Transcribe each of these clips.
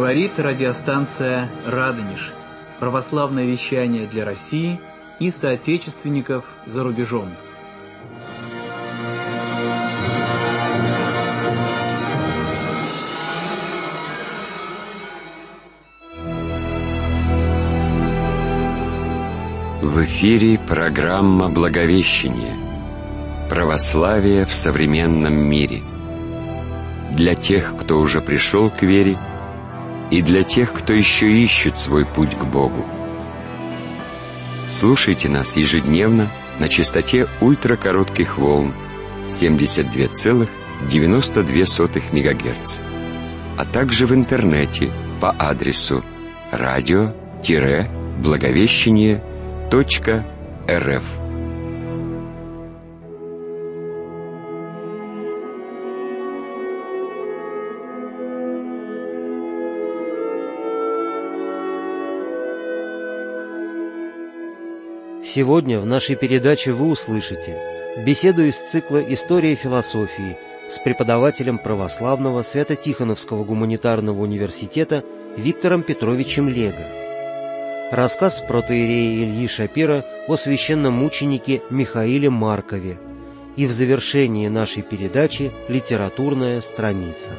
Говорит радиостанция «Радонеж». Православное вещание для России и соотечественников за рубежом. В эфире программа «Благовещение. Православие в современном мире». Для тех, кто уже пришел к вере, и для тех, кто еще ищет свой путь к Богу. Слушайте нас ежедневно на частоте ультракоротких волн 72,92 МГц, а также в интернете по адресу radio-благовещение.рф. Сегодня в нашей передаче вы услышите беседу из цикла «История философии» с преподавателем православного Свято-Тихоновского гуманитарного университета Виктором Петровичем Лего, рассказ протоиерея Ильи Шапира о священномученике Михаиле Маркове и в завершении нашей передачи «Литературная страница».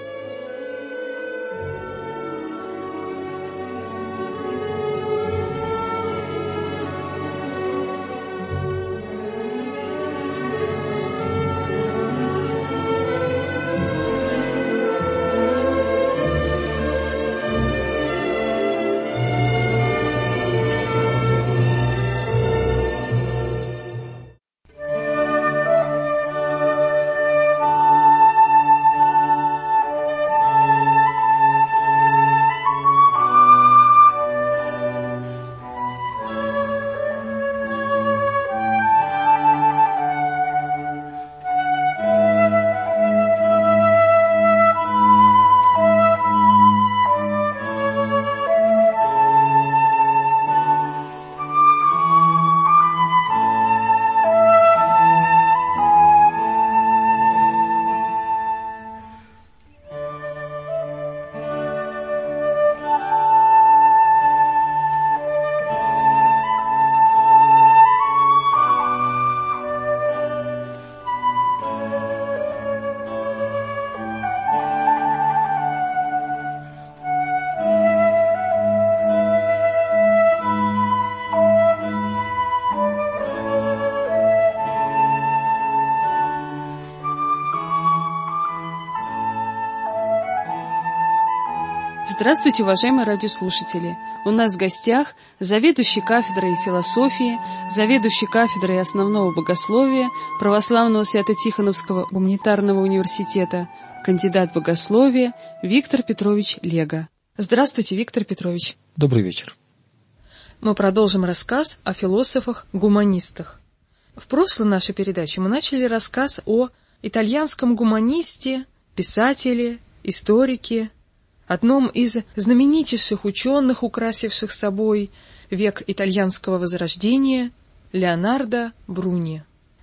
Здравствуйте, уважаемые радиослушатели! У нас в гостях заведующий кафедрой философии, заведующий кафедрой основного богословия Православного Свято-Тихоновского гуманитарного университета, кандидат богословия Виктор Петрович Лего. Здравствуйте, Виктор Петрович! Добрый вечер! Мы продолжим рассказ о философах-гуманистах. В прошлой нашей передаче мы начали рассказ о итальянском гуманисте, писателе, историке, одном из знаменитейших ученых, украсивших собой век итальянского возрождения, Леонардо Бруни.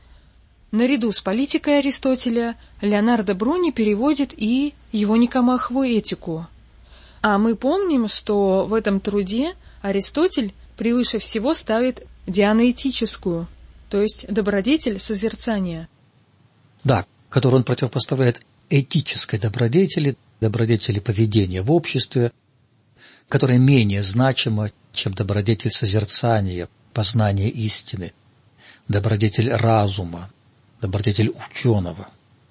Наряду с политикой Аристотеля Леонардо Бруни переводит и его Никомахову этику. А мы помним, что в этом труде Аристотель превыше всего ставит дианоэтическую, то есть добродетель созерцания. Да, которую он противопоставляет этической добродетели, добродетели поведения в обществе, которая менее значима, чем добродетель созерцания, познания истины, добродетель разума, добродетель ученого.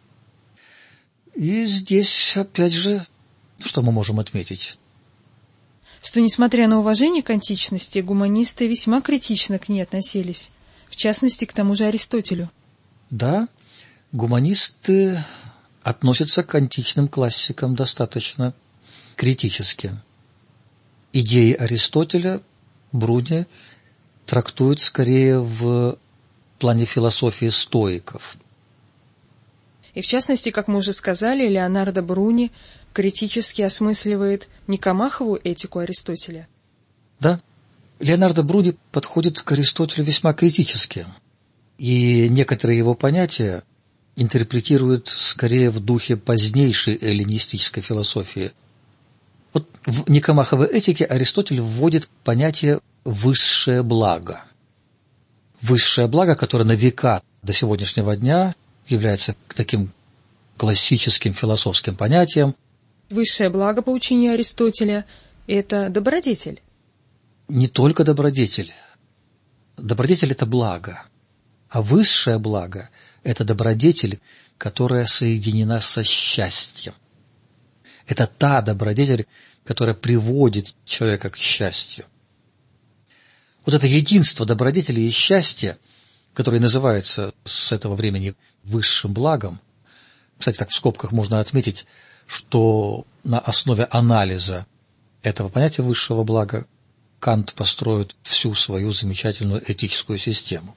И здесь, опять же, что мы можем отметить? Что, несмотря на уважение к античности, гуманисты весьма критично к ней относились, в частности, к тому же Аристотелю. Да, гуманисты относятся к античным классикам достаточно критически. Идеи Аристотеля Бруни трактует скорее в плане философии стоиков. И в частности, как мы уже сказали, Леонардо Бруни критически осмысливает Никомахову этику Аристотеля. Да, Леонардо Бруни подходит к Аристотелю весьма критически, и некоторые его понятия интерпретирует скорее в духе позднейшей эллинистической философии. Вот В Никомаховой этике Аристотель вводит понятие «высшее благо». Высшее благо, которое на века до сегодняшнего дня является таким классическим философским понятием. Высшее благо по учению Аристотеля – это добродетель. Не только добродетель. Добродетель – это благо. А высшее благо – это добродетель, которая соединена со счастьем. Это та добродетель, которая приводит человека к счастью. Вот это единство добродетели и счастья, которое называется с этого времени высшим благом. Кстати, так в скобках можно отметить, что на основе анализа этого понятия высшего блага Кант построит всю свою замечательную этическую систему.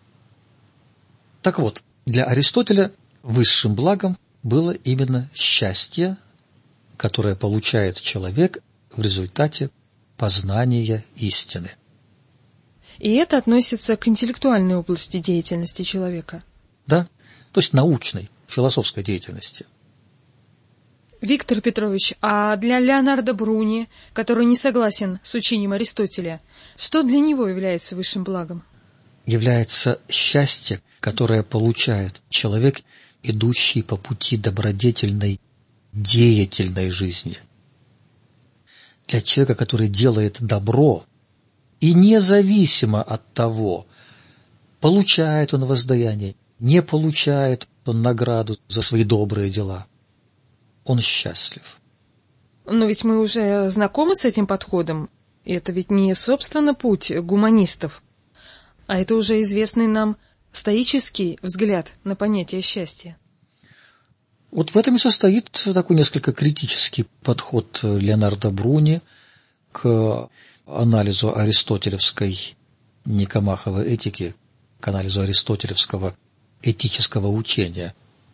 Так вот, для Аристотеля высшим благом было именно счастье, которое получает человек в результате познания истины. И это относится к интеллектуальной области деятельности человека. Да, то есть научной, философской деятельности. Виктор Петрович, а для Леонардо Бруни, который не согласен с учением Аристотеля, что для него является высшим благом? Является счастье, которое получает человек, идущий по пути добродетельной, деятельной жизни. Для человека, который делает добро, и независимо от того, получает он воздаяние, не получает он награду за свои добрые дела, он счастлив. Но ведь мы уже знакомы с этим подходом. Это ведь не, собственно, путь гуманистов, а это уже известный нам стоический взгляд на понятие счастья. Вот в этом и состоит такой несколько критический подход Леонардо Бруни к анализу аристотелевской Никомаховой этики, к анализу аристотелевского этического учения.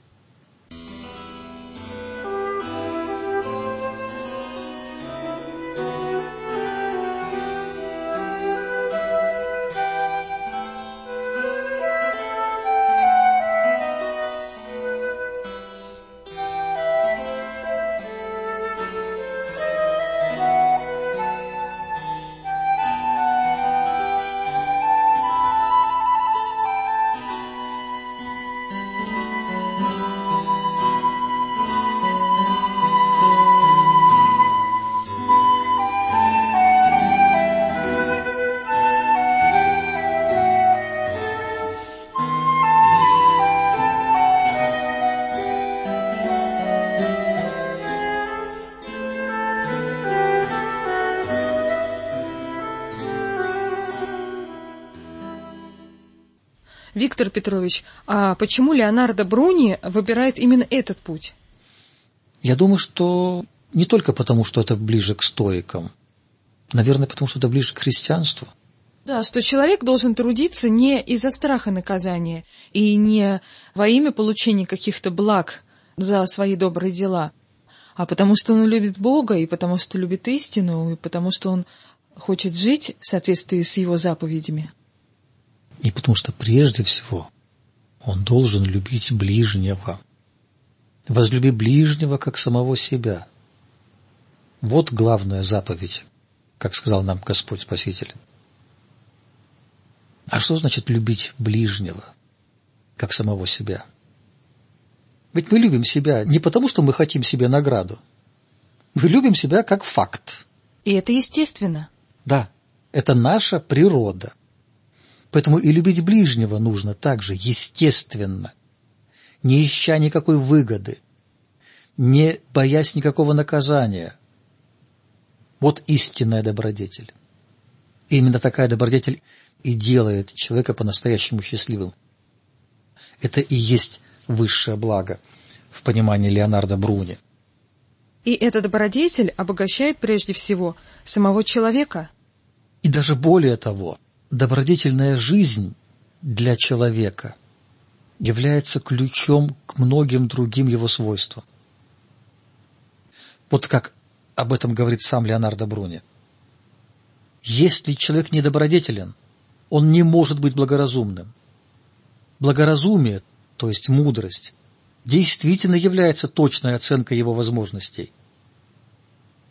Виктор Петрович, а почему Леонардо Бруни выбирает именно этот путь? Я думаю, что не только потому, что это ближе к стоикам. Наверное, потому что это ближе к христианству. Да, что человек должен трудиться не из-за страха наказания и не во имя получения каких-то благ за свои добрые дела, а потому что он любит Бога, и потому что любит истину, и потому что он хочет жить в соответствии с его заповедями. И потому что прежде всего он должен любить ближнего. Возлюби ближнего, как самого себя. Вот главная заповедь, как сказал нам Господь Спаситель. А что значит любить ближнего, как самого себя? Ведь мы любим себя не потому, что мы хотим себе награду. Мы любим себя как факт. И это естественно. Да, это наша природа. Поэтому и любить ближнего нужно также естественно, не ища никакой выгоды, не боясь никакого наказания. Вот истинная добродетель. И именно такая добродетель и делает человека по-настоящему счастливым. Это и есть высшее благо в понимании Леонардо Бруни. И эта добродетель обогащает прежде всего самого человека. И даже более того, добродетельная жизнь для человека является ключом к многим другим его свойствам. Вот как об этом говорит сам Леонардо Бруни. Если человек недобродетелен, он не может быть благоразумным. Благоразумие, то есть мудрость, действительно является точной оценкой его возможностей.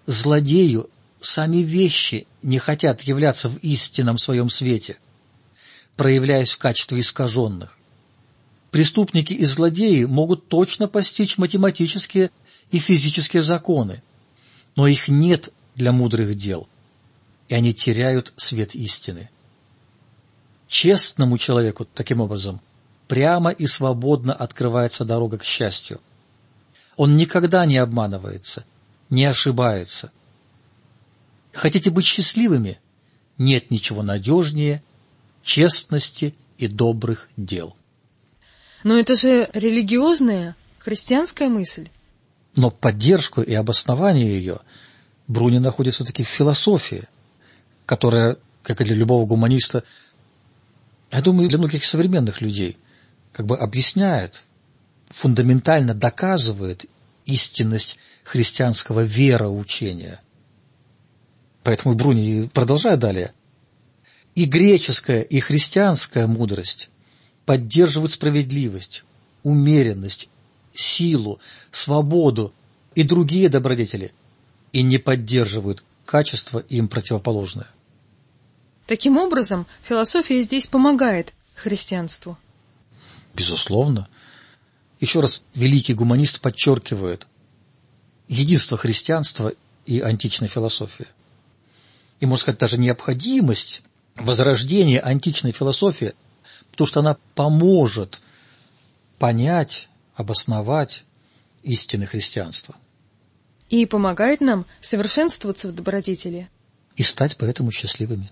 злодею сами вещи не хотят являться в истинном своем свете, проявляясь в качестве искаженных. Преступники и злодеи могут точно постичь математические и физические законы, но их нет для мудрых дел, и они теряют свет истины. Честному человеку, таким образом, прямо и свободно открывается дорога к счастью. Он никогда не обманывается, не ошибается. Хотите быть счастливыми? Нет ничего надежнее честности и добрых дел. Но это же религиозная, христианская мысль. Но поддержку и обоснование ее Бруни находит все-таки в философии, которая, как и для любого гуманиста, я думаю, для многих современных людей, как бы объясняет, фундаментально доказывает истинность христианского вероучения. Поэтому Бруни продолжает далее. И греческая, и христианская мудрость поддерживают справедливость, умеренность, силу, свободу и другие добродетели, и не поддерживают качество им противоположное. Таким образом, философия здесь помогает христианству. Безусловно. Еще раз, великий гуманист подчеркивает единство христианства и античной философии. И, можно сказать, даже необходимость возрождения античной философии, потому что она поможет понять, обосновать истины христианства. И помогает нам совершенствоваться в добродетели. И стать поэтому счастливыми.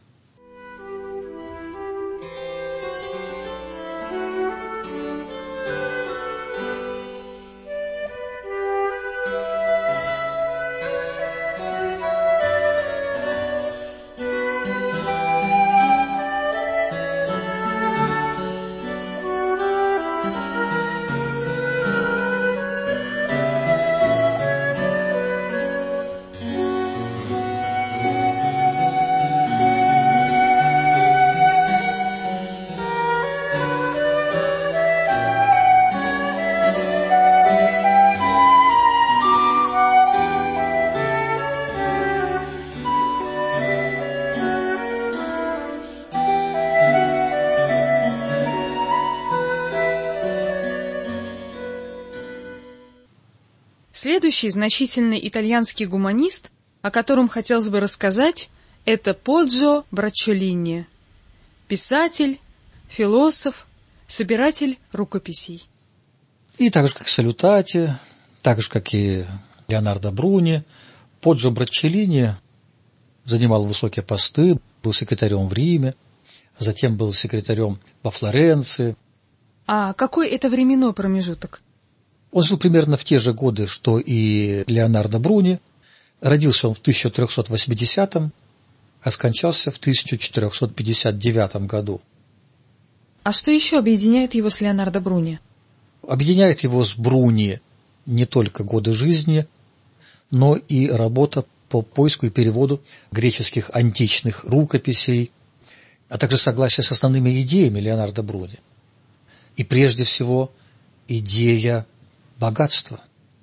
Следующий значительный итальянский гуманист, о котором хотелось бы рассказать, это Поджо Браччолини, писатель, философ, собиратель рукописей. И так же, как Салютати, так же, как и Леонардо Бруни, Поджо Браччолини занимал высокие посты, был секретарем в Риме, затем был секретарем во Флоренции. А какой это временной промежуток? Он жил примерно в те же годы, что и Леонардо Бруни. Родился он в 1380-м, а скончался в 1459 году. А что еще объединяет его с Леонардо Бруни? Объединяет его с Бруни не только годы жизни, но и работа по поиску и переводу греческих античных рукописей, а также согласие с основными идеями Леонардо Бруни. И прежде всего идея богатства.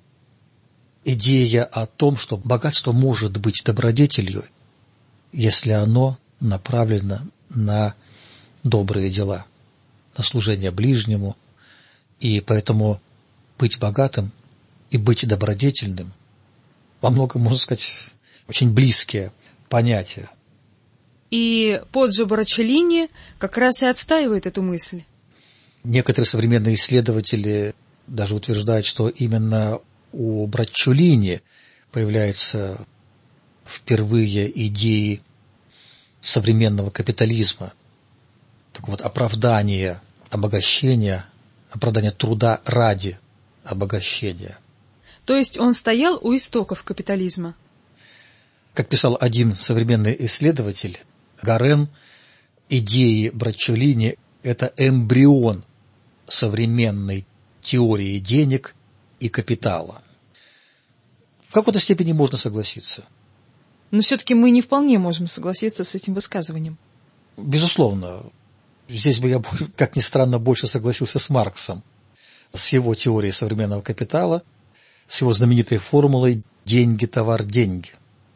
Идея о том, что богатство может быть добродетелью, если оно направлено на добрые дела, на служение ближнему. И поэтому быть богатым и быть добродетельным во многом, можно сказать, очень близкие понятия. И Поджо Браччолини как раз и отстаивает эту мысль. Некоторые современные исследователи даже утверждают, что именно у Браччолини появляются впервые идеи современного капитализма. Так вот, оправдание обогащения, оправдание труда ради обогащения. То есть он стоял у истоков капитализма? Как писал один современный исследователь, Гарен, идеи Браччолини – это эмбрион современной теории денег и капитала. В какой-то степени можно согласиться. Но все-таки мы не вполне можем согласиться с этим высказыванием. Безусловно. Здесь бы я, как ни странно, больше согласился с Марксом, с его теорией современного капитала, с его знаменитой формулой «деньги, товар, деньги».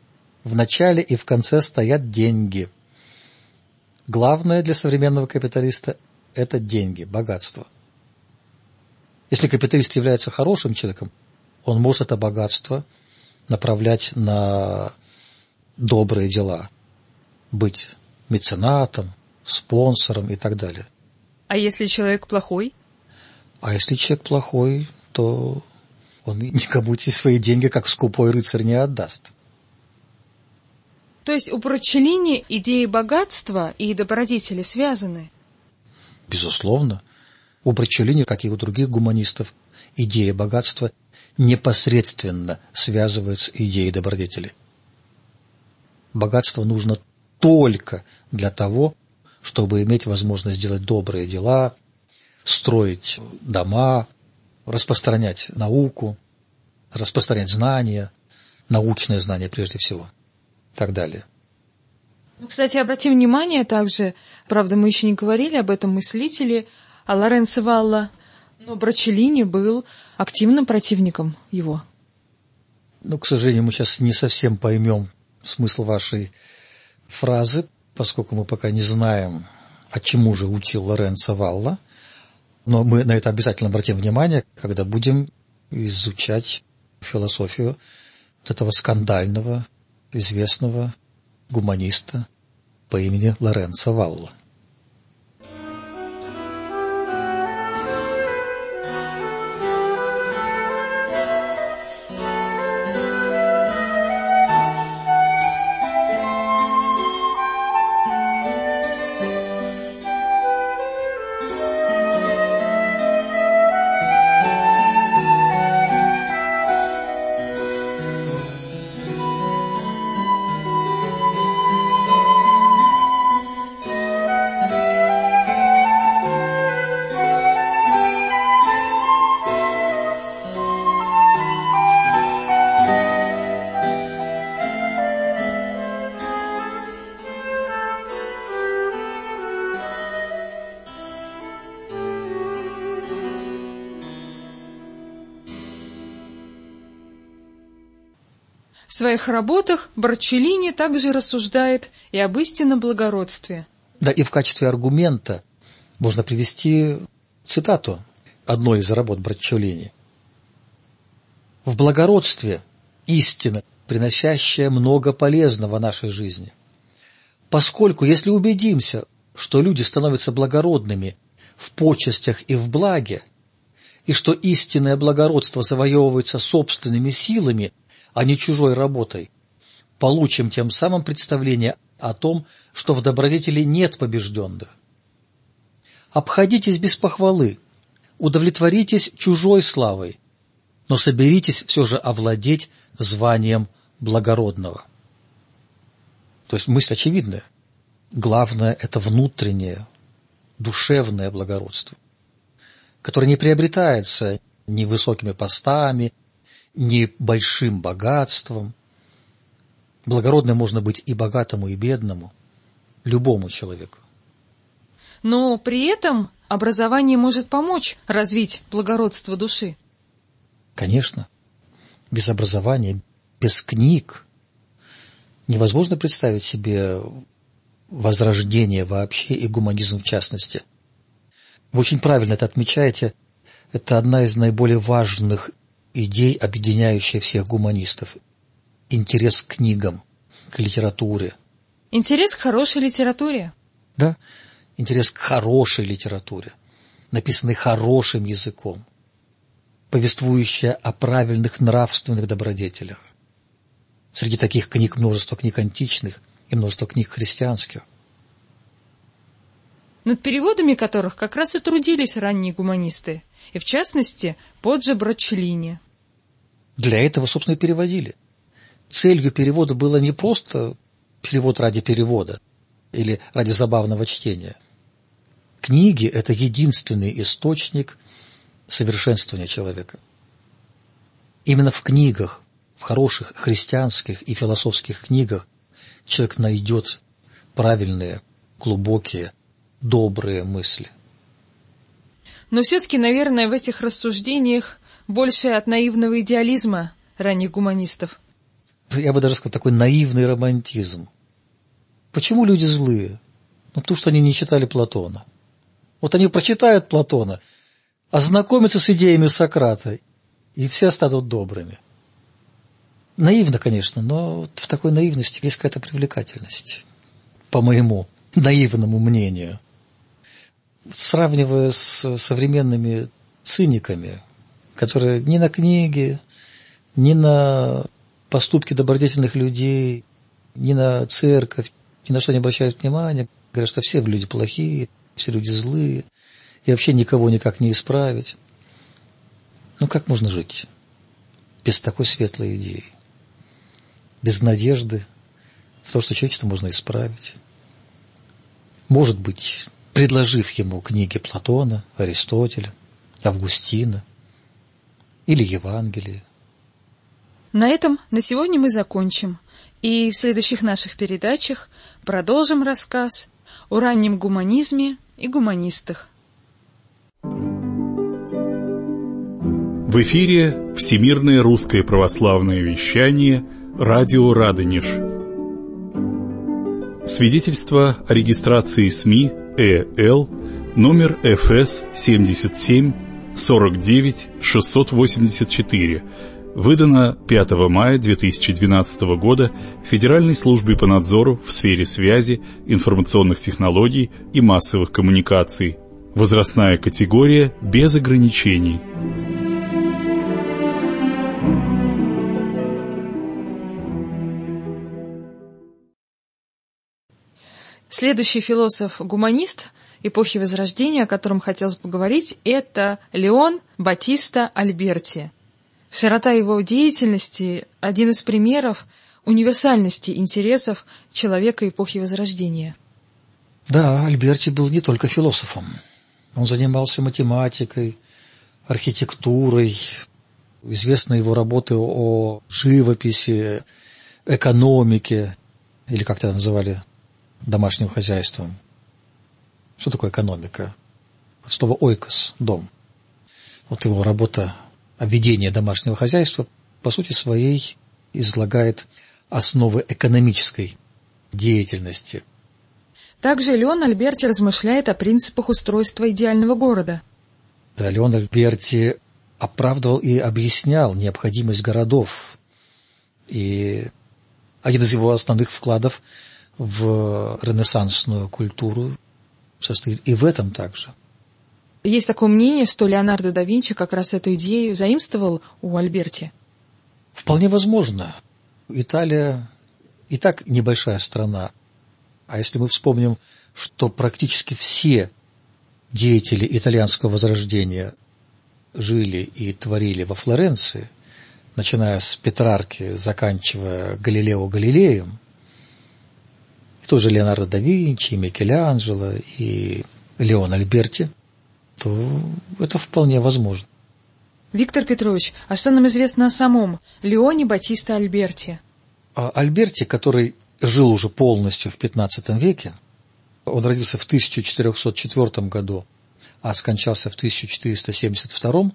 В начале и в конце стоят деньги. Главное для современного капиталиста – это деньги, богатство. Если капиталист является хорошим человеком, он может это богатство направлять на добрые дела, быть меценатом, спонсором и так далее. А если человек плохой? А если человек плохой, то он никому эти свои деньги, как скупой рыцарь, не отдаст. То есть у Брачеллини идеи богатства и добродетели связаны? Безусловно. У Брачеллини, как и у других гуманистов, идея богатства непосредственно связывается с идеей добродетели. Богатство нужно только для того, чтобы иметь возможность делать добрые дела, строить дома, распространять науку, распространять знания, научные знания прежде всего, и так далее. Кстати, обратим внимание также, правда, мы еще не говорили об этом мыслителе, о Лоренцо Валла, но Брачеллини был активным противником его. К сожалению, мы сейчас не совсем поймем смысл вашей фразы, поскольку мы пока не знаем, а чему же учил Лоренцо Валла, но мы на это обязательно обратим внимание, когда будем изучать философию этого скандального, известного гуманиста по имени Лоренцо Валла. В своих работах Брачеллини также рассуждает и об истинном благородстве. Да, и в качестве аргумента можно привести цитату одной из работ Брачеллини. «В благородстве истина, приносящая много полезного нашей жизни. Поскольку, если убедимся, что люди становятся благородными в почестях и в благе, и что истинное благородство завоевывается собственными силами, а не чужой работой, получим тем самым представление о том, что в добродетели нет побежденных. Обходитесь без похвалы, удовлетворитесь чужой славой, но соберитесь все же овладеть званием благородного». То есть мысль очевидная. Главное – это внутреннее, душевное благородство, которое не приобретается ни высокими постами, ни большим богатством. Благородным можно быть и богатому, и бедному, любому человеку. Но при этом образование может помочь развить благородство души. Конечно, без образования, без книг невозможно представить себе возрождение вообще и гуманизм в частности. Вы очень правильно это отмечаете. Это одна из наиболее важных идей, объединяющая всех гуманистов. Интерес к книгам, к литературе. Интерес к хорошей литературе. Да, интерес к хорошей литературе, написанной хорошим языком, повествующая о правильных нравственных добродетелях. Среди таких книг множество книг античных и множество книг христианских. Над переводами которых как раз и трудились ранние гуманисты, и в частности Поджо Брачеллини. Для этого, собственно, и переводили. Целью перевода было не просто перевод ради перевода или ради забавного чтения. Книги – это единственный источник совершенствования человека. Именно в книгах, в хороших христианских и философских книгах человек найдет правильные, глубокие, добрые мысли. Но все-таки, наверное, в этих рассуждениях больше от наивного идеализма ранних гуманистов. я бы даже сказал, такой наивный романтизм. Почему люди злые? Ну, потому что они не читали Платона. Вот они прочитают Платона, ознакомятся с идеями Сократа, и все станут добрыми. Наивно, конечно, но в такой наивности есть какая-то привлекательность, по моему наивному мнению. Сравнивая с современными циниками, которые ни на книги, ни на поступки добродетельных людей, ни на церковь, ни на что не обращают внимания, говорят, что все люди плохие, все люди злые, и вообще никого никак не исправить. Ну, как можно жить без такой светлой идеи? Без надежды в то, что человечество можно исправить. Может быть, предложив ему книги Платона, Аристотеля, Августина или Евангелие. На этом на сегодня мы закончим, и в следующих наших передачах продолжим рассказ о раннем гуманизме и гуманистах. В эфире Всемирное русское православное вещание «Радио Радонеж». Свидетельство о регистрации СМИ ЭЛ номер ФС 77 49 684, выдано 5 мая 2012 года Федеральной службой по надзору в сфере связи, информационных технологий и массовых коммуникаций. Возрастная категория без ограничений. Следующий философ-гуманист эпохи Возрождения, о котором хотелось поговорить, это Леон Батиста Альберти. Широта его деятельности – один из примеров универсальности интересов человека эпохи Возрождения. Да, Альберти был не только философом. Он занимался математикой, архитектурой. Известны его работы о живописи, экономике, или как это называли, домашним хозяйством. Что такое экономика? Слово «ойкос» – дом. Вот его работа о ведении домашнего хозяйства по сути своей излагает основы экономической деятельности. Также Леон Альберти размышляет о принципах устройства идеального города. Да, Леон Альберти оправдывал и объяснял необходимость городов. И один из его основных вкладов в ренессансную культуру состоит и в этом также. Есть такое мнение, что Леонардо да Винчи как раз эту идею заимствовал у Альберти. Вполне возможно. Италия и так небольшая страна. А если мы вспомним, что практически все деятели итальянского возрождения жили и творили во Флоренции, начиная с Петрарки, заканчивая Галилео Галилеем, и тоже Леонардо да Винчи, и Микеланджело, и Леон Альберти, то это вполне возможно. Виктор Петрович, а что нам известно о самом Леоне Батиста Альберти? А Альберти, который жил уже полностью в XV веке, он родился в 1404 году, а скончался в 1472,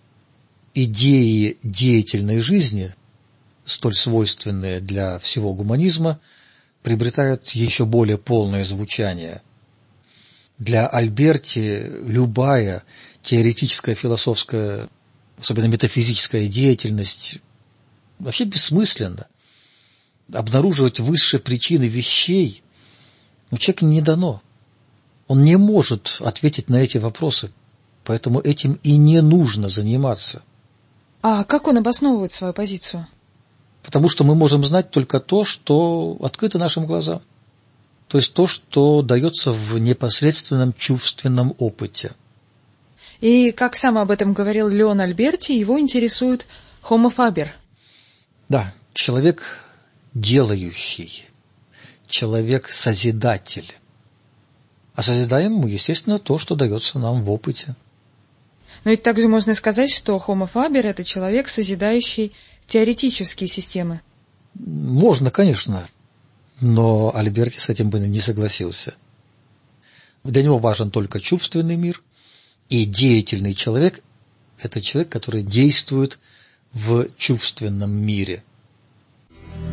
идеи деятельной жизни, столь свойственные для всего гуманизма, приобретают еще более полное звучание. Для Альберти любая теоретическая, философская, особенно метафизическая деятельность вообще бессмысленна. Обнаруживать высшие причины вещей человеку не дано. Он не может ответить на эти вопросы, поэтому этим и не нужно заниматься. А как он обосновывает свою позицию? Потому что мы можем знать только то, что открыто нашим глазам. То есть то, что дается в непосредственном чувственном опыте. И, как сам об этом говорил Леон Альберти, его интересует homo faber. Да, человек делающий, человек-созидатель. А созидаем мы, естественно, то, что дается нам в опыте. Но ведь также можно сказать, что homo faber – это человек, созидающий теоретические системы. Можно, конечно, но Альберти с этим бы не согласился. Для него важен только чувственный мир, и деятельный человек – это человек, который действует в чувственном мире.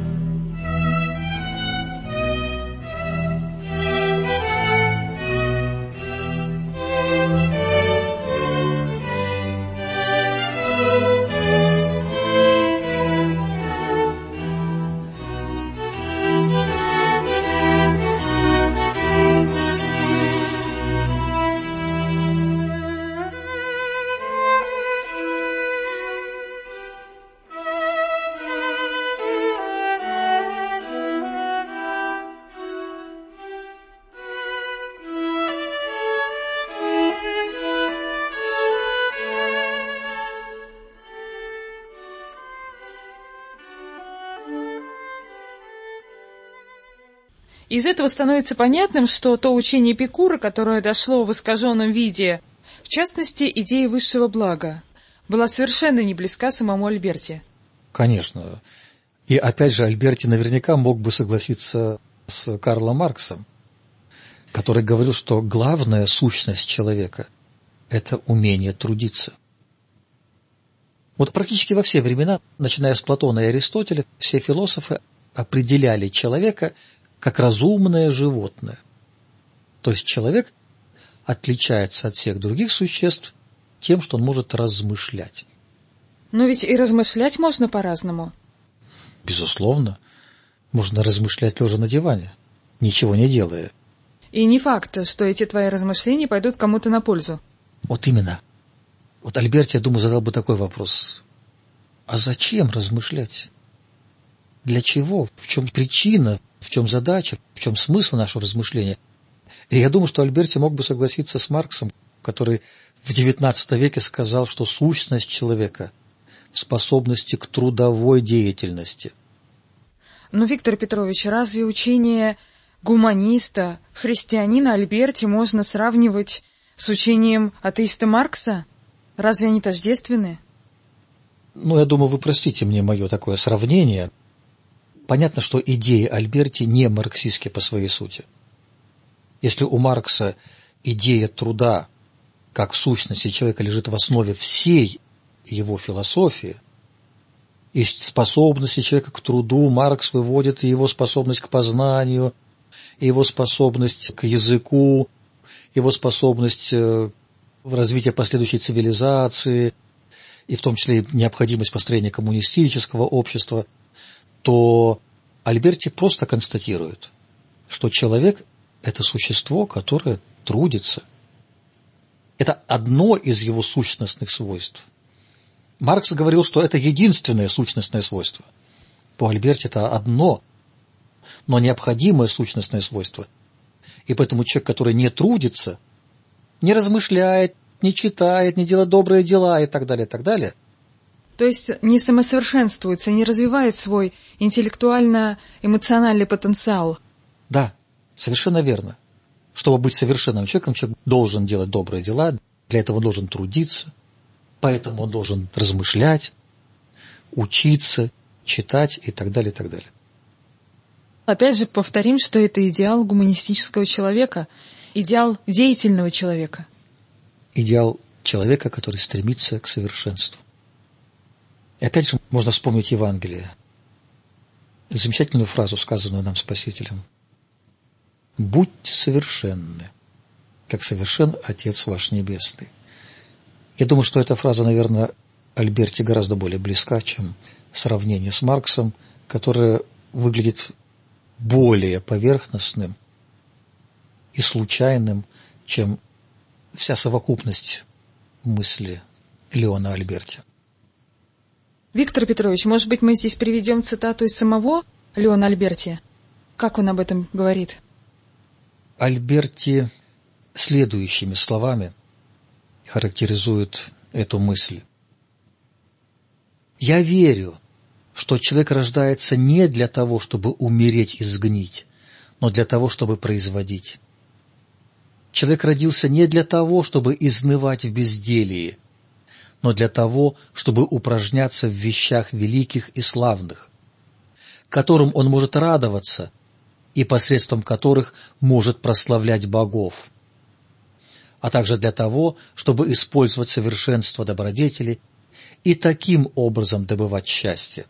Из этого становится понятным, что то учение Эпикура, которое дошло в искаженном виде, в частности, идея высшего блага, была совершенно не близка самому Альберти. Конечно. И опять же, Альберти наверняка мог бы согласиться с Карлом Марксом, который говорил, что главная сущность человека – это умение трудиться. Вот практически во все времена, начиная с Платона и Аристотеля, все философы определяли человека как разумное животное. То есть человек отличается от всех других существ тем, что он может размышлять. Но ведь и размышлять можно по-разному. Безусловно. Можно размышлять лежа на диване, ничего не делая. И не факт, что эти твои размышления пойдут кому-то на пользу. Вот именно. Вот Альберти, я думаю, задал бы такой вопрос. А зачем размышлять? Для чего? В чем причина? В чем задача? В чем смысл нашего размышления? И я думаю, что Альберти мог бы согласиться с Марксом, который в XIX веке сказал, что сущность человека в способности к трудовой деятельности. Но, Виктор Петрович, разве учение гуманиста, христианина Альберти можно сравнивать с учением атеиста Маркса? Разве они тождественны? Ну, я думаю, вы простите мне мое такое сравнение. Понятно, что идеи Альберти не марксистские по своей сути. Если у Маркса идея труда как сущности человека лежит в основе всей его философии, и способности человека к труду Маркс выводит и его способность к познанию, и его способность к языку, его способность в развитии последующей цивилизации, и в том числе и необходимость построения коммунистического общества, то Альберти просто констатирует, что человек – это существо, которое трудится. Это одно из его сущностных свойств. Маркс говорил, что это единственное сущностное свойство. По Альберти это одно, но необходимое сущностное свойство. И поэтому человек, который не трудится, не размышляет, не читает, не делает добрые дела и так далее, то есть не самосовершенствуется, не развивает свой интеллектуально-эмоциональный потенциал. Да, совершенно верно. Чтобы быть совершенным человеком, человек должен делать добрые дела, для этого он должен трудиться, поэтому он должен размышлять, учиться, читать и так далее, и так далее. Опять же, повторим, что это идеал гуманистического человека, идеал деятельного человека. Идеал человека, который стремится к совершенству. И опять же, можно вспомнить Евангелие. Замечательную фразу, сказанную нам Спасителем. «Будьте совершенны, как совершен Отец ваш Небесный». Я думаю, что эта фраза, наверное, Альберти гораздо более близка, чем сравнение с Марксом, которое выглядит более поверхностным и случайным, чем вся совокупность мысли Леона Альберти. Виктор Петрович, может быть, мы здесь приведем цитату из самого Леона Альберти? Как он об этом говорит? Альберти следующими словами характеризует эту мысль. «Я верю, что человек рождается не для того, чтобы умереть и сгнить, но для того, чтобы производить. Человек родился не для того, чтобы изнывать в безделии, но для того, чтобы упражняться в вещах великих и славных, которым он может радоваться и посредством которых может прославлять богов, а также для того, чтобы использовать совершенство добродетели и таким образом добывать счастье.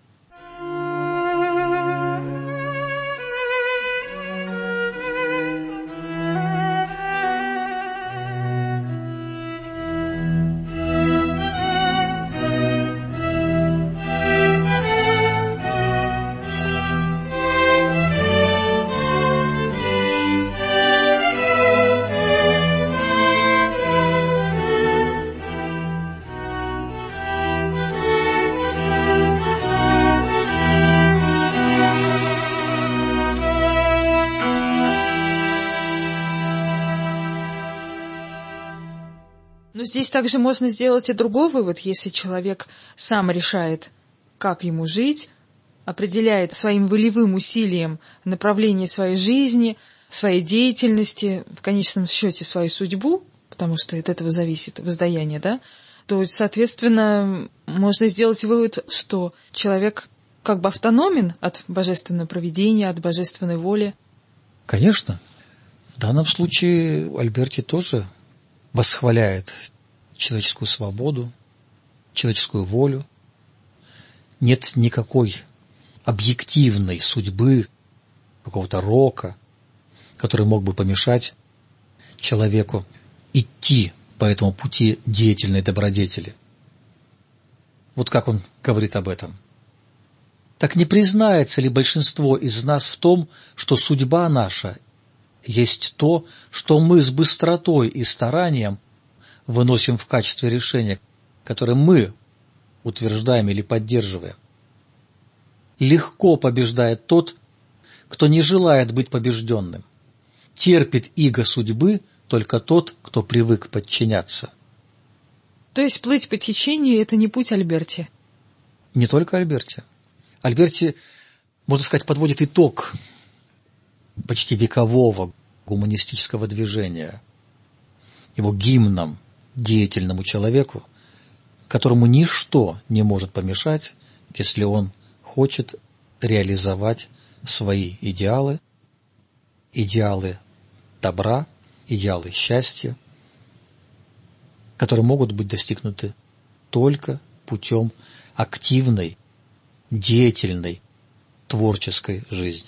Но здесь также можно сделать и другой вывод, если человек сам решает, как ему жить, определяет своим волевым усилием направление своей жизни, своей деятельности, в конечном счете свою судьбу, потому что от этого зависит воздаяние, да, то, соответственно, можно сделать вывод, что человек как бы автономен от божественного провидения, от божественной воли. Конечно. В данном случае Альберти тоже восхваляет человеческую свободу, человеческую волю. Нет никакой объективной судьбы, какого-то рока, который мог бы помешать человеку идти по этому пути деятельной добродетели. Вот как он говорит об этом. Так не признается ли большинство из нас в том, что судьба наша есть то, что мы с быстротой и старанием выносим в качестве решения, которое мы утверждаем или поддерживаем? Легко побеждает тот, кто не желает быть побежденным. Терпит иго судьбы только тот, кто привык подчиняться. То есть плыть по течению — это не путь Альберти? Не только Альберти. Альберти, можно сказать, подводит итог почти векового гуманистического движения, его гимном деятельному человеку, которому ничто не может помешать, если он хочет реализовать свои идеалы, идеалы добра, идеалы счастья, которые могут быть достигнуты только путем активной, деятельной, творческой жизни.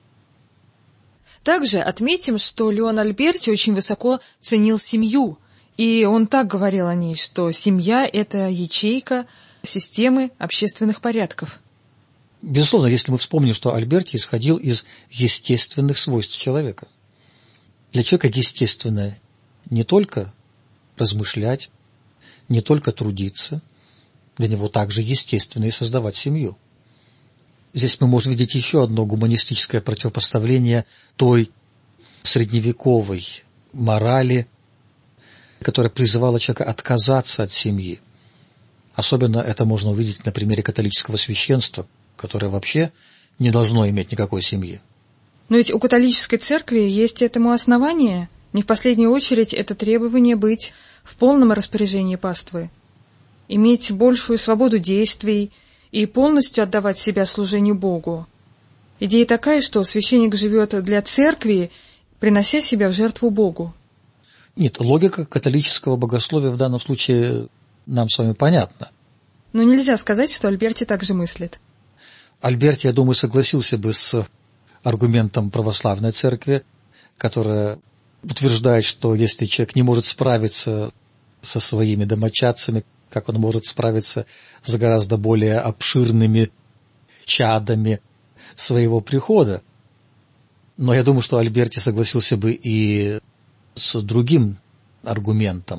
Также отметим, что Леон Альберти очень высоко ценил семью, и он так говорил о ней, что семья — это ячейка системы общественных порядков. Безусловно, если мы вспомним, что Альберти исходил из естественных свойств человека. Для человека естественное не только размышлять, не только трудиться, для него также естественно и создавать семью. Здесь мы можем видеть еще одно гуманистическое противопоставление той средневековой морали, которая призывала человека отказаться от семьи. Особенно это можно увидеть на примере католического священства, которое вообще не должно иметь никакой семьи. Но ведь у католической церкви есть этому основание. Не в последнюю очередь это требование быть в полном распоряжении паствы, иметь большую свободу действий и полностью отдавать себя служению Богу. Идея такая, что священник живет для церкви, принося себя в жертву Богу. Нет, логика католического богословия в данном случае нам с вами понятна. Но нельзя сказать, что Альберти так же мыслит. Альберти, я думаю, согласился бы с аргументом православной церкви, которая утверждает, что если человек не может справиться со своими домочадцами, как он может справиться с гораздо более обширными чадами своего прихода. Но я думаю, что Альберти согласился бы и с другим аргументом,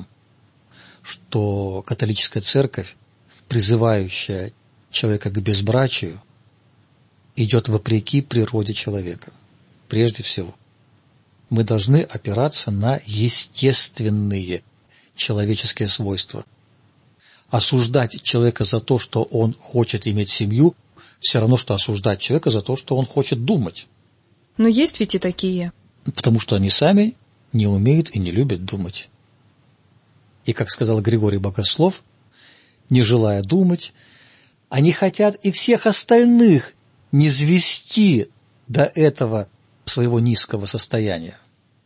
что католическая церковь, призывающая человека к безбрачию, идет вопреки природе человека. Прежде всего, мы должны опираться на естественные человеческие свойства. Осуждать человека за то, что он хочет иметь семью, все равно, что осуждать человека за то, что он хочет думать. Но есть ведь и такие. Потому что они сами не умеют и не любят думать. И, как сказал Григорий Богослов, не желая думать, они хотят и всех остальных низвести до этого своего низкого состояния.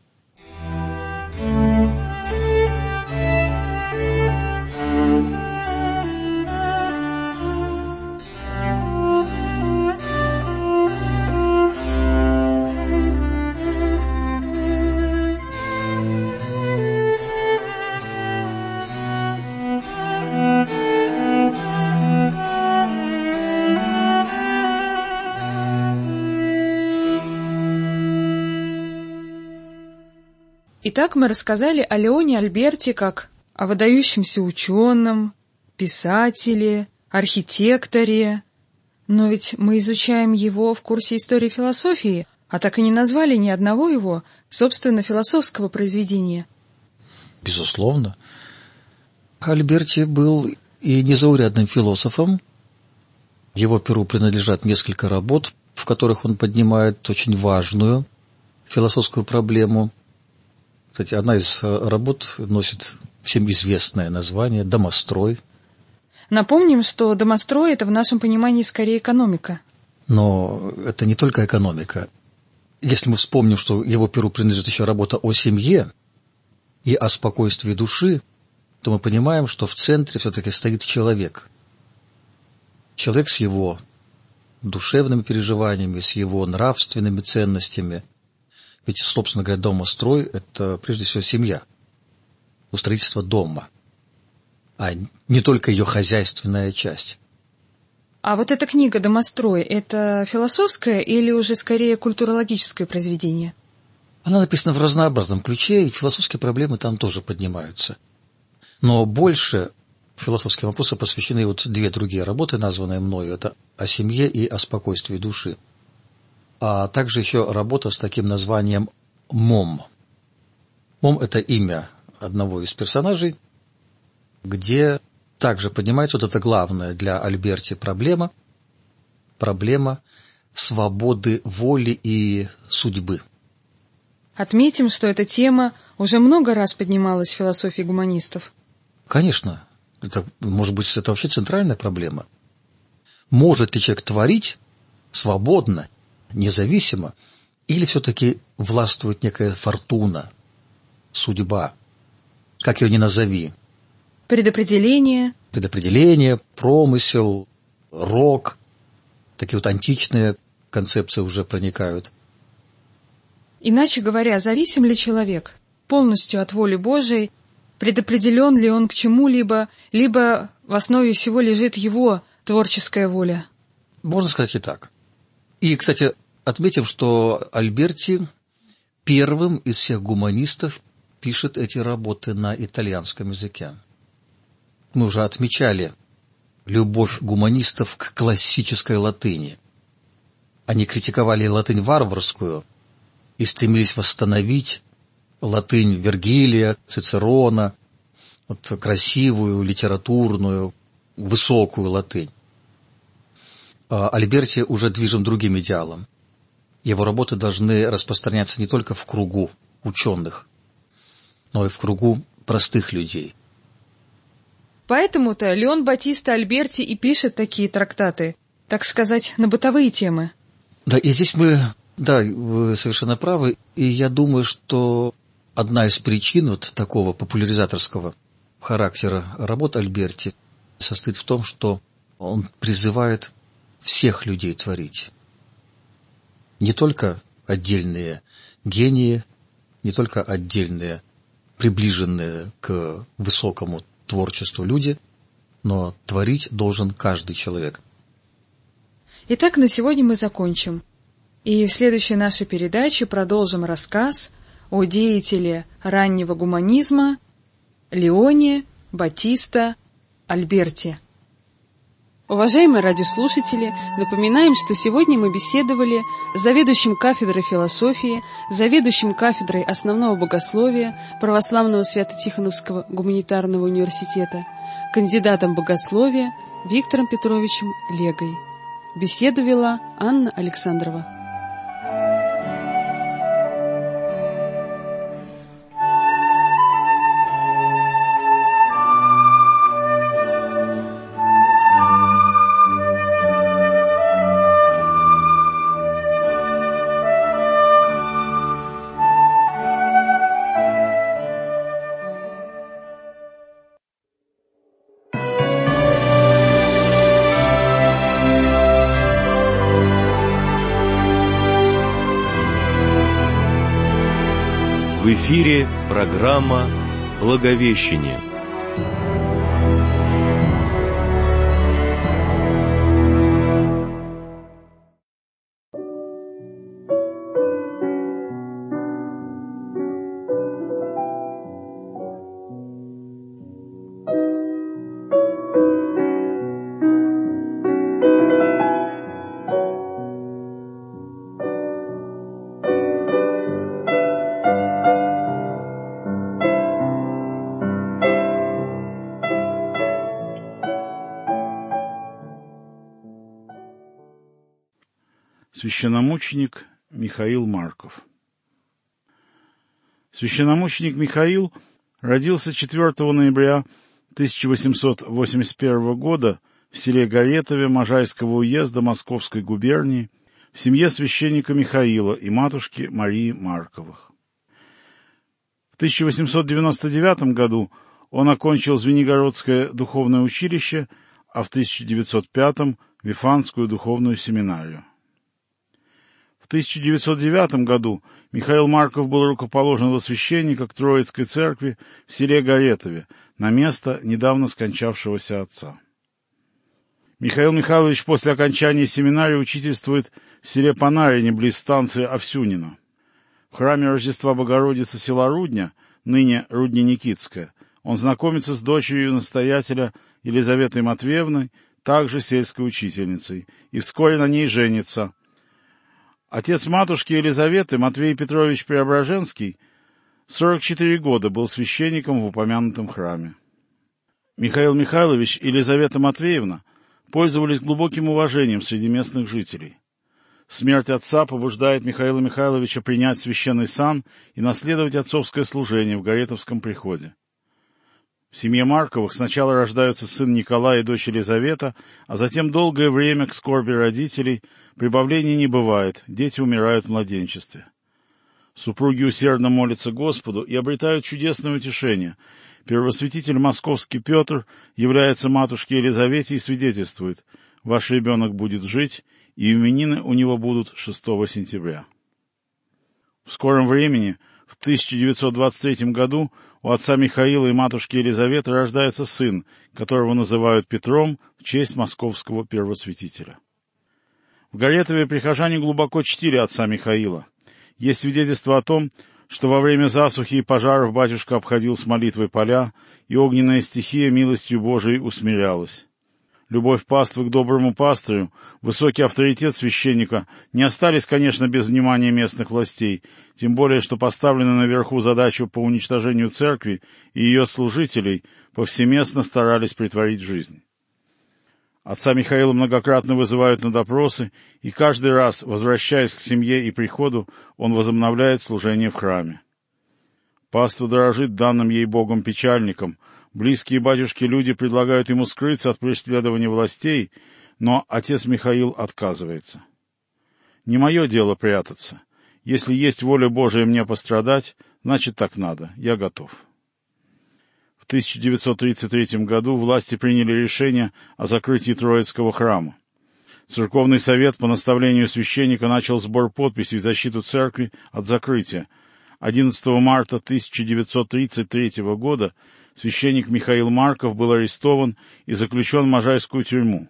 Итак, мы рассказали о Леоне Альберти как о выдающемся ученом, писателе, архитекторе. Но ведь мы изучаем его в курсе истории философии, а так и не назвали ни одного его, собственно, философского произведения. Его перу принадлежат несколько работ, в которых он поднимает очень важную философскую проблему. Кстати, одна из работ носит всем известное название «Домострой». Напомним, что домострой – это в нашем понимании скорее экономика. Но это не только экономика. Если мы вспомним, что его перу принадлежит еще работа о семье и о спокойствии души, то мы понимаем, что в центре все-таки стоит человек. Человек с его душевными переживаниями, с его нравственными ценностями. Ведь, собственно говоря, домострой – это прежде всего семья, устройство дома, а не только ее хозяйственная часть. А вот эта книга «Домострой» – это философское или уже скорее культурологическое произведение? Она написана в разнообразном ключе, и философские проблемы там тоже поднимаются. Но больше философским вопросам посвящены вот две другие работы, названные мною. Это «О семье» и «О спокойствии души». А также еще работа с таким названием «Мом». «Мом» – это имя одного из персонажей, где также поднимается вот эта главная для Альберти проблема свободы воли и судьбы. Отметим, что эта тема уже много раз поднималась в философии гуманистов. Конечно, это, может быть, это вообще центральная проблема. Может ли человек творить свободно, независимо, или все-таки властвует некая фортуна, судьба, как ее ни назови? Предопределение, промысел, рок, такие вот античные концепции уже проникают. Иначе говоря, зависим ли человек полностью от воли Божией, предопределен ли он к чему-либо, либо в основе всего лежит его творческая воля? Можно сказать и так. И, кстати, отметим, что Альберти первым из всех гуманистов пишет эти работы на итальянском языке. Мы уже отмечали любовь гуманистов к классической латыни. Они критиковали латынь варварскую и стремились восстановить латынь Вергилия, Цицерона, вот красивую, литературную, высокую латынь. А Альберти уже движим другим идеалом. Его работы должны распространяться не только в кругу ученых, но и в кругу простых людей. Поэтому-то Леон Батиста Альберти и пишет такие трактаты, так сказать, на бытовые темы. Да, и здесь вы совершенно правы, и я думаю, что одна из причин вот такого популяризаторского характера работ Альберти состоит в том, что он призывает всех людей творить. Не только отдельные гении, не только отдельные, приближенные к высокому творчеству люди, но творить должен каждый человек. Итак, на сегодня мы закончим. И в следующей нашей передаче продолжим рассказ о деятеле раннего гуманизма Леоне Батиста Альберти. Уважаемые радиослушатели, напоминаем, что сегодня мы беседовали с заведующим кафедрой философии, заведующим кафедрой основного богословия Православного Свято-Тихоновского гуманитарного университета, кандидатом богословия Виктором Петровичем Легой. Беседу вела Анна Александрова. В эфире программа «Благовещение». Священномученик Михаил Марков. Священномученик Михаил родился 4 ноября 1881 года в селе Горетове Можайского уезда Московской губернии в семье священника Михаила и матушки Марии Марковых. В 1899 году он окончил Звенигородское духовное училище, а в 1905 – Вифанскую духовную семинарию. В 1909 году Михаил Марков был рукоположен во священника к Троицкой церкви в селе Горетове на место недавно скончавшегося отца. Михаил Михайлович после окончания семинарии учительствует в селе Панарине близ станции Овсюнино. В храме Рождества Богородицы села Рудня, ныне Рудня-Никитская, он знакомится с дочерью настоятеля Елизаветой Матвеевной, также сельской учительницей, и вскоре на ней женится. Отец матушки Елизаветы, Матвей Петрович Преображенский, 44 года был священником в упомянутом храме. Михаил Михайлович и Елизавета Матвеевна пользовались глубоким уважением среди местных жителей. Смерть отца побуждает Михаила Михайловича принять священный сан и наследовать отцовское служение в Горетовском приходе. В семье Марковых сначала рождаются сын Николай и дочь Елизавета, а затем долгое время к скорби родителей прибавлений не бывает, дети умирают в младенчестве. Супруги усердно молятся Господу и обретают чудесное утешение. Первосвятитель Московский Петр является матушке Елизавете и свидетельствует: «Ваш ребенок будет жить, и именины у него будут 6 сентября». В скором времени, в 1923 году, у отца Михаила и матушки Елизаветы рождается сын, которого называют Петром в честь московского первосвятителя. В Горетове прихожане глубоко чтили отца Михаила. Есть свидетельство о том, что во время засухи и пожаров батюшка обходил с молитвой поля, и огненная стихия милостью Божией усмирялась. Любовь паствы к доброму пастырю, высокий авторитет священника не остались, конечно, без внимания местных властей, тем более, что поставленную наверху задачу по уничтожению церкви и ее служителей повсеместно старались претворить в жизнь. Отца Михаила многократно вызывают на допросы, и каждый раз, возвращаясь к семье и приходу, он возобновляет служение в храме. Паства дорожит данным ей Богом печальником. Близкие батюшки люди предлагают ему скрыться от преследования властей, но отец Михаил отказывается. «Не мое дело прятаться. Если есть воля Божия мне пострадать, значит так надо, я готов». В 1933 году власти приняли решение о закрытии Троицкого храма. Церковный совет по наставлению священника начал сбор подписей в защиту церкви от закрытия. 11 марта 1933 года священник Михаил Марков был арестован и заключен в Можайскую тюрьму.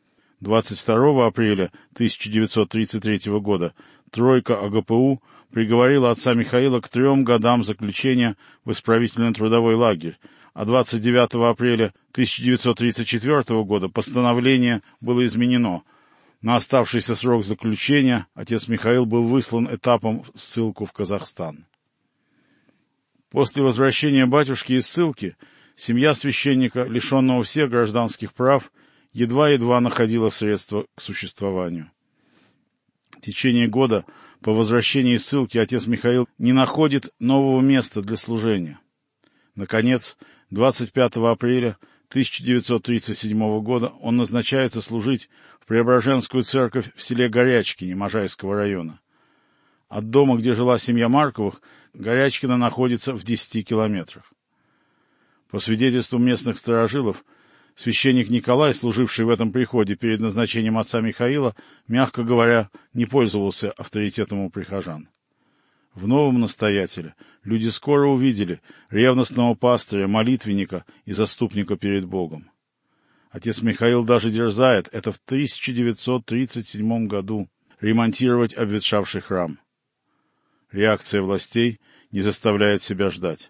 22 апреля 1933 года тройка АГПУ приговорила отца Михаила к 3 годам заключения в исправительно-трудовой лагерь, а 29 апреля 1934 года постановление было изменено. На оставшийся срок заключения отец Михаил был выслан этапом в ссылку в Казахстан. После возвращения батюшки из ссылки семья священника, лишенного всех гражданских прав, едва-едва находила средства к существованию. В течение года по возвращении из ссылки отец Михаил не находит нового места для служения. Наконец, 25 апреля 1937 года он назначается служить в Преображенскую церковь в селе Горячкине Можайского района. От дома, где жила семья Марковых, Горячкино находится в 10 километрах. По свидетельству местных старожилов, священник Николай, служивший в этом приходе перед назначением отца Михаила, мягко говоря, не пользовался авторитетом у прихожан. В новом настоятеле люди скоро увидели ревностного пастыря, молитвенника и заступника перед Богом. Отец Михаил даже дерзает, это в 1937 году, ремонтировать обветшавший храм. Реакция властей не заставляет себя ждать.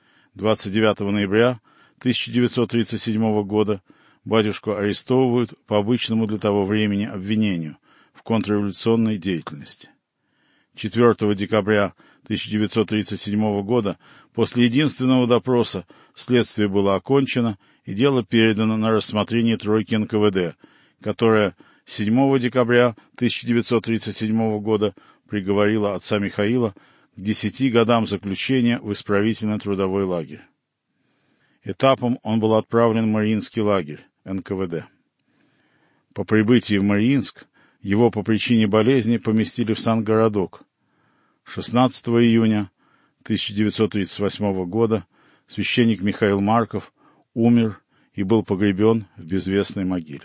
29 ноября 1937 года батюшку арестовывают по обычному для того времени обвинению в контрреволюционной деятельности. 4 декабря 1937 года после единственного допроса следствие было окончено и дело передано на рассмотрение тройки НКВД, которая 7 декабря 1937 года приговорила отца Михаила к 10 годам заключения в исправительно-трудовой лагерь. Этапом он был отправлен в Мариинский лагерь НКВД. По прибытии в Мариинск его по причине болезни поместили в Сан-городок. 16 июня 1938 года священник Михаил Марков умер и был погребен в безвестной могиле.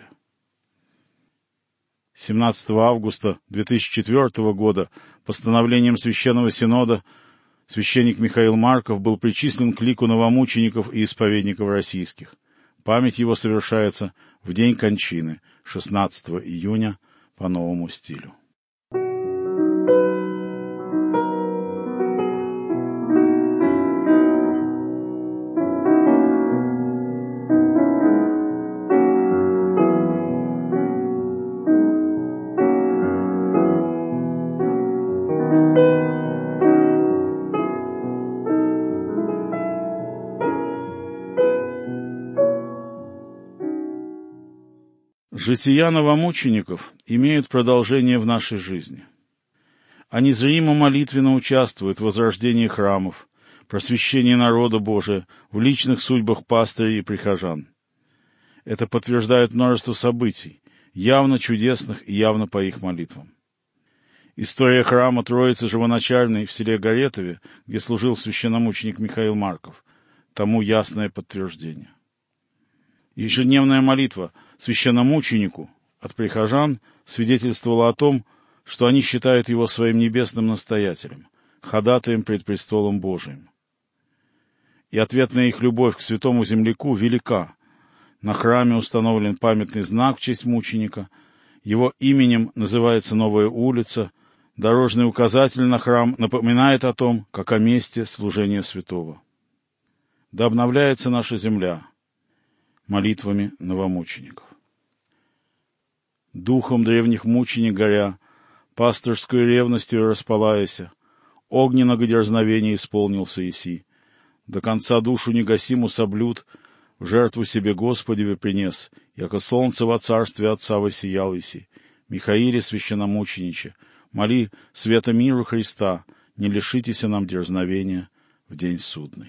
17 августа 2004 года постановлением Священного Синода священник Михаил Марков был причислен к лику новомучеников и исповедников российских. Память его совершается в день кончины, 16 июня, по новому стилю. Жития новомучеников имеют продолжение в нашей жизни. Они зримо молитвенно участвуют в возрождении храмов, просвещении народа Божия, в личных судьбах пастырей и прихожан. Это подтверждает множество событий, явно чудесных и явно по их молитвам. История храма Троицы Живоначальной в селе Горетове, где служил священномученик Михаил Марков, тому ясное подтверждение. Ежедневная молитва священномученику от прихожан свидетельствовала о том, что они считают его своим небесным настоятелем, ходатаем пред престолом Божиим. И ответная их любовь к святому земляку велика. На храме установлен памятный знак в честь мученика, его именем называется новая улица, дорожный указатель на храм напоминает о том, как о месте служения святого. Да обновляется наша земля молитвами новомучеников. Духом древних мученик горя, пастырской ревностью распалаяся, огненного дерзновения исполнился Иси, до конца душу негасиму соблюд, в жертву себе Господеве принес, яко солнце во царстве Отца воссиял Иси. Михаиле священномучениче, моли света миру Христа, не лишитесь нам дерзновения в день судный.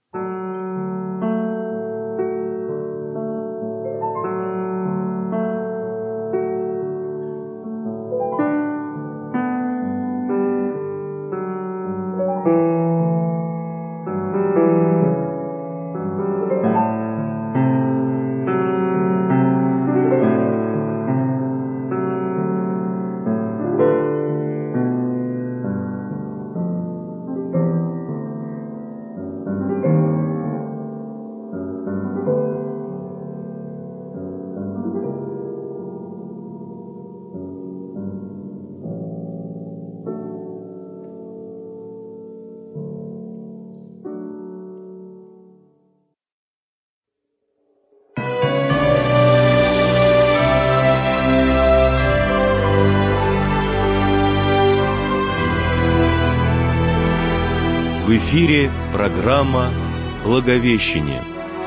В эфире программа «Благовещение».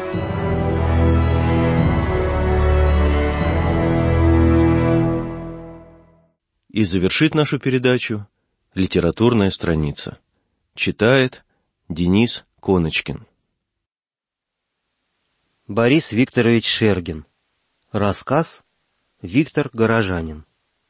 И завершит нашу передачу литературная страница. Читает Денис Коночкин. Борис Викторович Шергин. Рассказ Виктор Горожанин.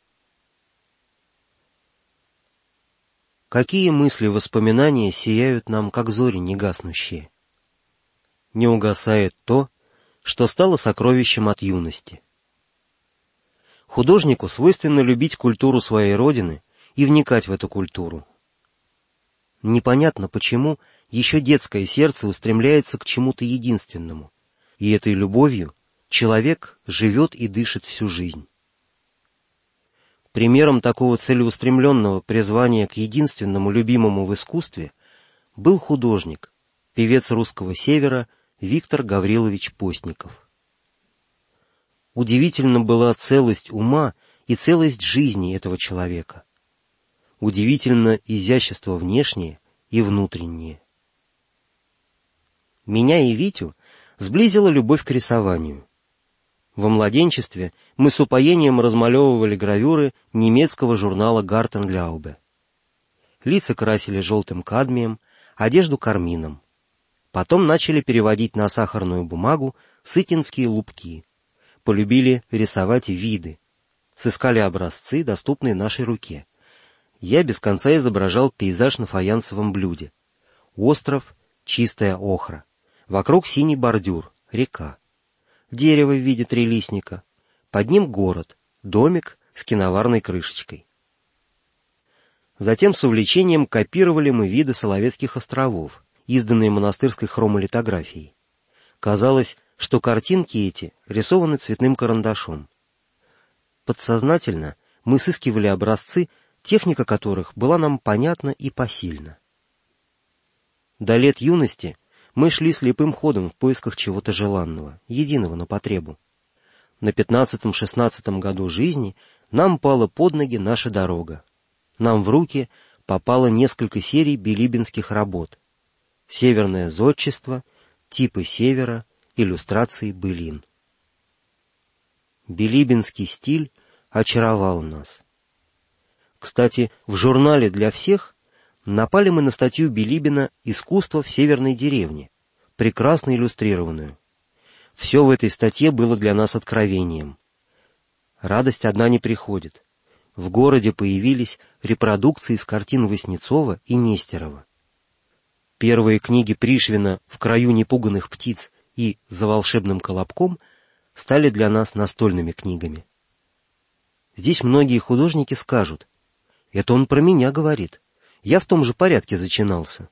Какие мысли и воспоминания сияют нам, как зори негаснущие? Не угасает то, что стало сокровищем от юности. Художнику свойственно любить культуру своей родины и вникать в эту культуру. Непонятно почему еще детское сердце устремляется к чему-то единственному, и этой любовью человек живет и дышит всю жизнь. Примером такого целеустремленного призвания к единственному любимому в искусстве был художник, певец русского севера Виктор Гаврилович Постников. Удивительна была целость ума и целость жизни этого человека. Удивительно изящество внешнее и внутреннее. Меня и Витю сблизила любовь к рисованию. Во младенчестве мы с упоением размалевывали гравюры немецкого журнала «Гартенгляубе». Лица красили желтым кадмием, одежду кармином. Потом начали переводить на сахарную бумагу сытинские лупки. Полюбили рисовать виды. Сыскали образцы, доступные нашей руке. Я без конца изображал пейзаж на фаянсовом блюде. Остров, чистая охра. Вокруг синий бордюр, река. Дерево в виде трилистника. Под ним город, домик с киноварной крышечкой. Затем с увлечением копировали мы виды Соловецких островов, изданные монастырской хромолитографией. Казалось, что картинки эти рисованы цветным карандашом. Подсознательно мы сыскивали образцы, техника которых была нам понятна и посильна. До лет юности мы шли слепым ходом в поисках чего-то желанного, единого на потребу. На 15-16 году жизни нам пала под ноги наша дорога. Нам в руки попало несколько серий билибинских работ. Северное зодчество, типы севера, иллюстрации былин. Билибинский стиль очаровал нас. Кстати, в журнале «Для всех» напали мы на статью Билибина «Искусство в северной деревне», прекрасно иллюстрированную. Все в этой статье было для нас откровением. Радость одна не приходит. В городе появились репродукции с картин Васнецова и Нестерова. Первые книги Пришвина «В краю непуганых птиц» и «За волшебным колобком» стали для нас настольными книгами. Здесь многие художники скажут: «Это он про меня говорит. Я в том же порядке зачинался».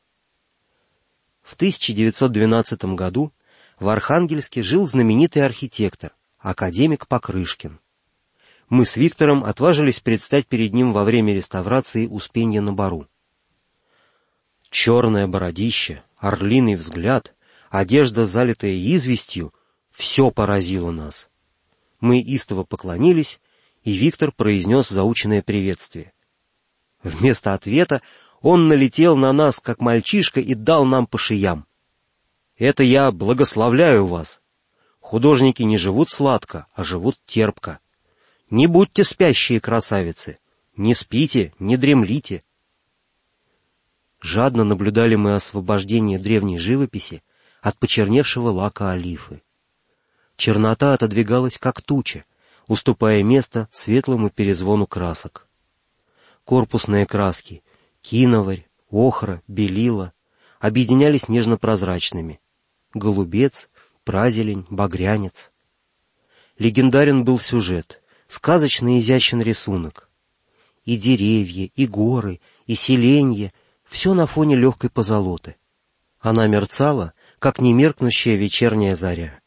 В 1912 году в Архангельске жил знаменитый архитектор, академик Покрышкин. Мы с Виктором отважились предстать перед ним во время реставрации Успенья на Бару. Черное бородище, орлиный взгляд, одежда, залитая известью — все поразило нас. Мы истово поклонились, и Виктор произнес заученное приветствие. Вместо ответа он налетел на нас, как мальчишка, и дал нам по шеям. «Это я благословляю вас. Художники не живут сладко, а живут терпко. Не будьте спящие красавицы, не спите, не дремлите». Жадно наблюдали мы освобождение древней живописи от почерневшего лака олифы. Чернота отодвигалась, как туча, уступая место светлому перезвону красок. Корпусные краски — киноварь, охра, белила — объединялись нежно-прозрачными. Голубец, празелень, багрянец. Легендарен был сюжет, сказочно изящен рисунок. И деревья, и горы, и селенья — все на фоне легкой позолоты. Она мерцала, как немеркнущая вечерняя заря.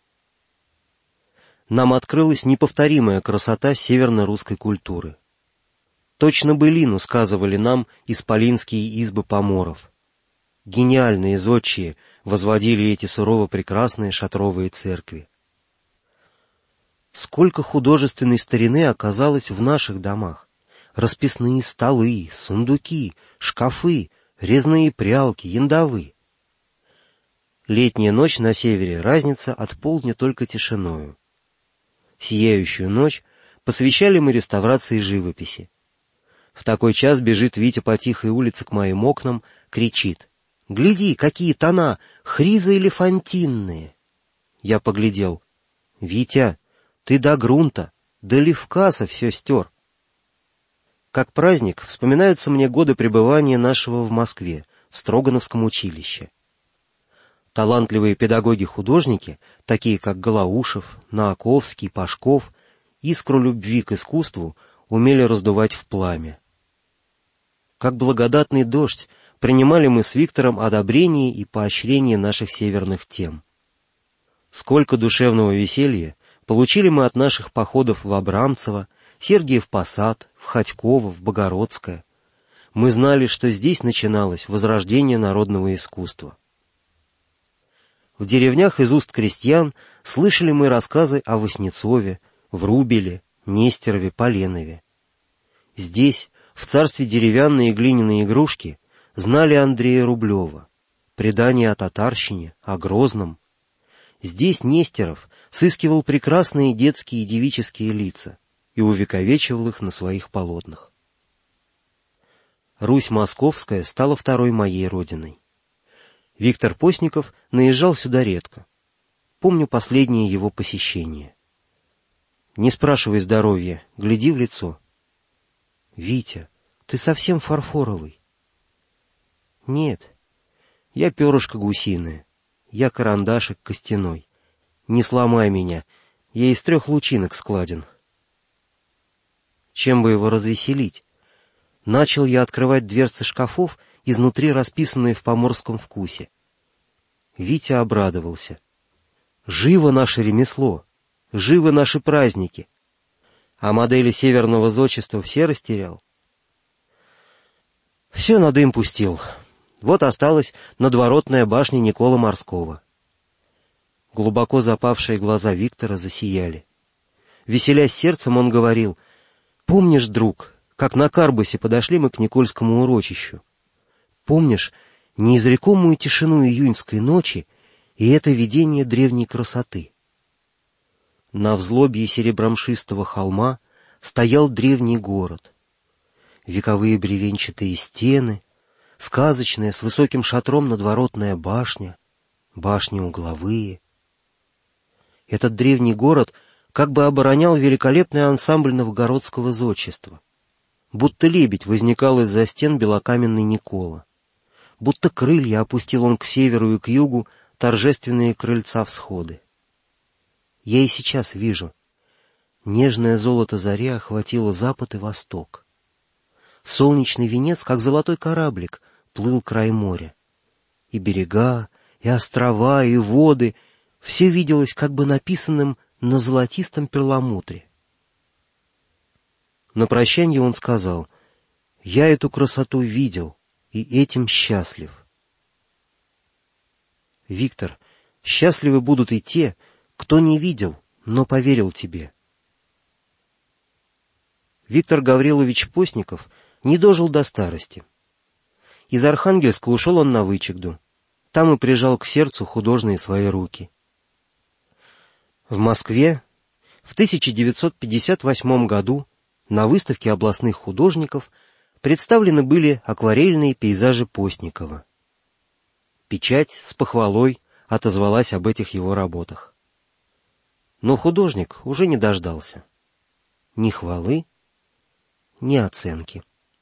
Нам открылась неповторимая красота северно-русской культуры. Точно былину сказывали нам исполинские избы поморов. Гениальные зодчие возводили эти сурово прекрасные шатровые церкви. Сколько художественной старины оказалось в наших домах! Расписные столы, сундуки, шкафы, резные прялки, яндовы. Летняя ночь на севере разница от полдня только тишиною. Сияющую ночь посвящали мы реставрации живописи. В такой час бежит Витя по тихой улице к моим окнам, кричит: «Гляди, какие тона, хризоэлефантинные!» Я поглядел. «Витя, ты до грунта, до Левкаса все стер». Как праздник вспоминаются мне годы пребывания нашего в Москве, в Строгановском училище. Талантливые педагоги-художники, такие как Голоушев, Нааковский, Пашков, искру любви к искусству умели раздувать в пламя. Как благодатный дождь принимали мы с Виктором одобрение и поощрение наших северных тем. Сколько душевного веселья получили мы от наших походов в Абрамцево, Сергиев Посад, в Ходьково, в Богородское. Мы знали, что здесь начиналось возрождение народного искусства. В деревнях из уст крестьян слышали мы рассказы о Васнецове, Врубеле, Нестерове, Поленове. Здесь, в царстве деревянные и глиняные игрушки, знали Андрея Рублева, предания о татарщине, о Грозном. Здесь Нестеров сыскивал прекрасные детские и девические лица и увековечивал их на своих полотнах. Русь Московская стала второй моей родиной. Виктор Постников наезжал сюда редко. Помню последнее его посещение. Не спрашивай здоровья, гляди в лицо. «Витя, ты совсем фарфоровый». «Нет, я перышко гусиное, я карандашик костяной. Не сломай меня, я из 3 лучинок складен». Чем бы его развеселить? Начал я открывать дверцы шкафов, изнутри расписанные в поморском вкусе. Витя обрадовался. «Живо наше ремесло! Живы наши праздники!» А модели северного зодчества все растерял. Все на дым пустил. Вот осталась надворотная башня Николы Морского. Глубоко запавшие глаза Виктора засияли. Веселясь сердцем, он говорил: «Помнишь, друг, как на Карбасе подошли мы к Никольскому урочищу? Помнишь неизрекомую тишину июньской ночи и это видение древней красоты?» На взлобье серебромшистого холма стоял древний город. Вековые бревенчатые стены, сказочная с высоким шатром надворотная башня, башни угловые. Этот древний город как бы оборонял великолепный ансамбль новгородского зодчества. Будто лебедь возникал из-за стен белокаменный Никола. Будто крылья опустил он к северу и к югу торжественные крыльца всходы. Я и сейчас вижу. Нежное золото зари охватило запад и восток. Солнечный венец, как золотой кораблик, плыл край моря. И берега, и острова, и воды — все виделось как бы написанным на золотистом перламутре. На прощанье он сказал: «Я эту красоту видел, и этим счастлив». Виктор, счастливы будут и те, кто не видел, но поверил тебе. Виктор Гаврилович Постников не дожил до старости. Из Архангельска ушел он на Вычегду. Там и прижал к сердцу художные свои руки. В Москве в 1958 году на выставке областных художников представлены были акварельные пейзажи Постникова. Печать с похвалой отозвалась об этих его работах. Но художник уже не дождался ни хвалы, ни оценки.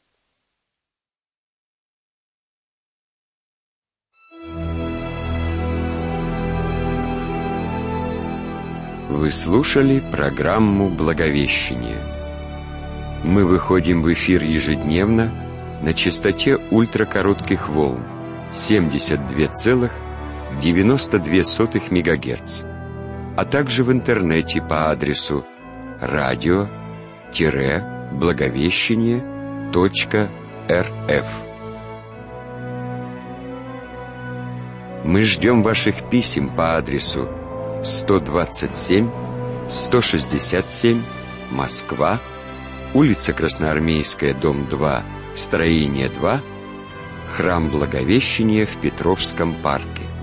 Вы слушали программу «Благовещение». Мы выходим в эфир ежедневно на частоте ультракоротких волн 72,92 МГц, а также в интернете по адресу radio-благовещение.рф. Мы ждем ваших писем по адресу 127, 167, Москва, улица Красноармейская, дом 2, строение 2, храм Благовещения в Петровском парке.